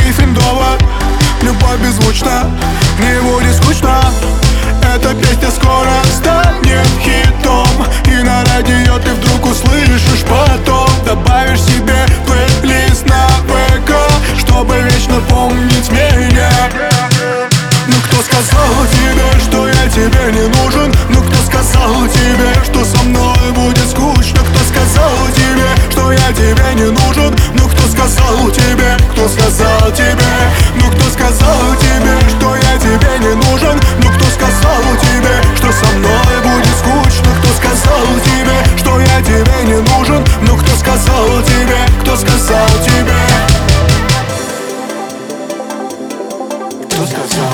Гриффиндора. Любовь беззвучна, не будет скучно. Эта песня скоро станет хитом, и на радио ты вдруг услышишь потом. Добавишь себе плейлист на ВК, чтобы вечно помнить меня. Ну кто сказал тебе, что я тебе не нужен? Ну кто сказал тебе, что со мной будет скучно? Кто сказал тебе, что я тебе не нужен? Ну кто сказал тебе, кто сказал тебе? Ну кто сказал тебе, что я тебе не нужен? Ну кто сказал тебе, что со мной будет скучно? Кто сказал тебе, что я тебе не нужен? Ну кто сказал тебе, кто сказал тебе? Кто сказал?